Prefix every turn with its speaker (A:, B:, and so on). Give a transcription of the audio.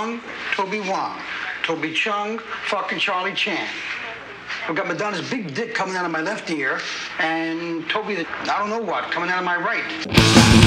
A: Wong, Toby Wong. Toby Chung, fucking Charlie Chan. I've got Madonna's big dick coming out of my left ear, and Toby, I don't know what, coming out of my right.